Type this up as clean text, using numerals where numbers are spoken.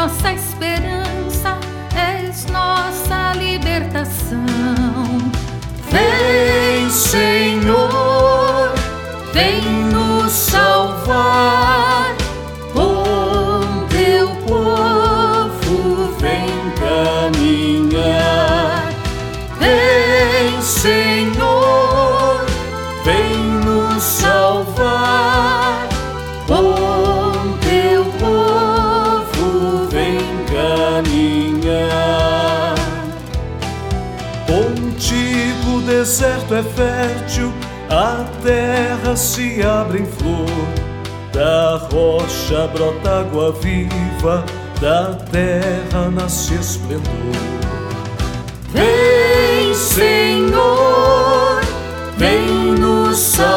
nossa esperança, és nossa libertação. Vem, Senhor, vem nos salvar. Com teu povo vem caminhar. Vem, Senhor, vem nos salvar. Com teu povo vem caminhar. Contigo o deserto é fértil, a terra se abre em flor. Da rocha brota água viva, da terra nasce esplendor. Vem, Senhor, vem nos salvar.